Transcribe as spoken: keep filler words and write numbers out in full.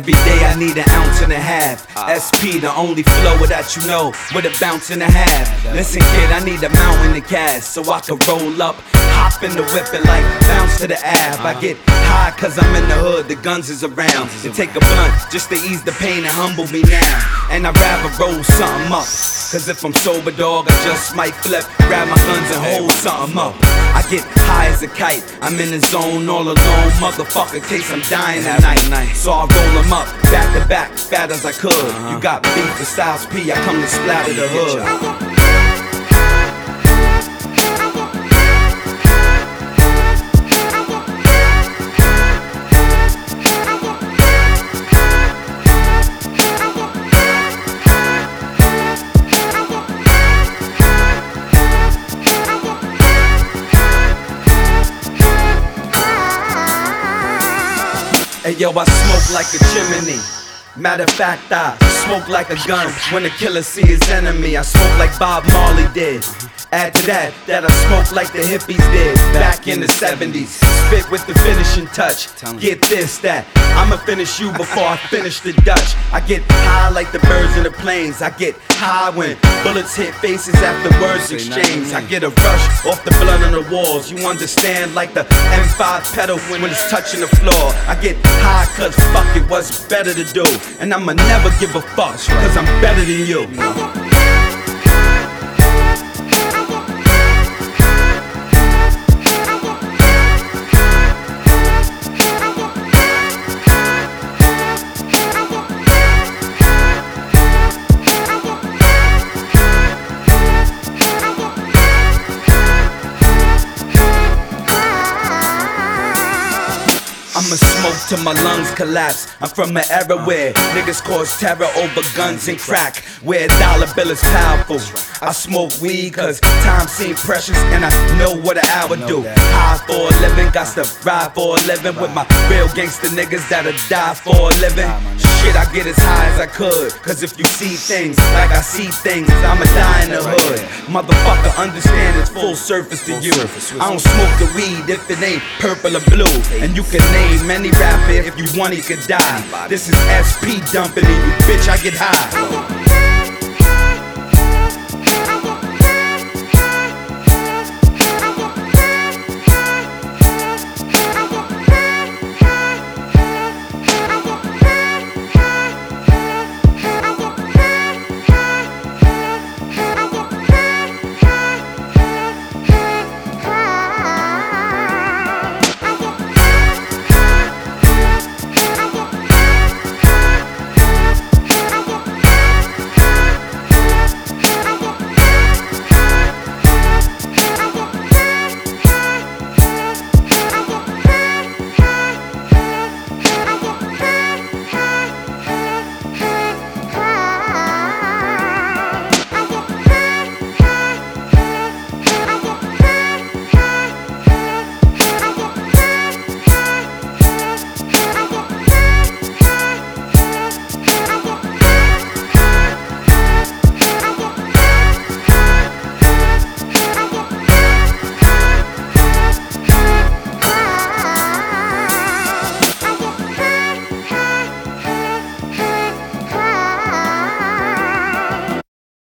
Every day I need an ounce and a half. S P, the only flow that you know, with a bounce and a half. Listen kid, I need a mountain of cash, so I can roll up, hop in the whip and like bounce to the Ave. I get high cause I'm in the hood, the guns is around. They take a blunt just to ease the pain and humble me now. And I'd rather roll something up, cause if I'm sober dog, I just might flip, grab my guns and hold something up. I get high as a kite, I'm in the zone all alone, motherfucker, case I'm dying tonight. So I roll them up, back to back, fat as I could. You got beef with Styles P, I come to splatter the hood. Hey yo, I smoke like a chimney. Matter of fact, I smoke like a gun when the killer see his enemy. I smoke like Bob Marley did. Add to that, that I smoke like the hippies did back in the seventies. Spit with the finishing touch. Get this, that I'ma finish you before I finish the Dutch. I get high like the birds in the plains. I get high when bullets hit faces after words exchange. I get a rush off the blood on the walls. You understand, like the M five pedal when it's touching the floor. I get high cause fuck it, what's better to do. And I'ma never give a fuck cause I'm better than you. I'ma smoke till my lungs collapse. I'm from an era where niggas cause terror over guns and crack, where a dollar bill is powerful. I smoke weed cause time seems precious and I know what an hour do. High for a living, got to ride for a living with my real gangster niggas that'll die for a living. Shit, I get as high as I could, cause if you see things like I see things, I'ma die in the hood. Motherfucker, understand it's full surface to you. I don't smoke the weed if it ain't purple or blue. And you can name any rapper if you want, he could die. This is S P dumping in you, bitch, I get high.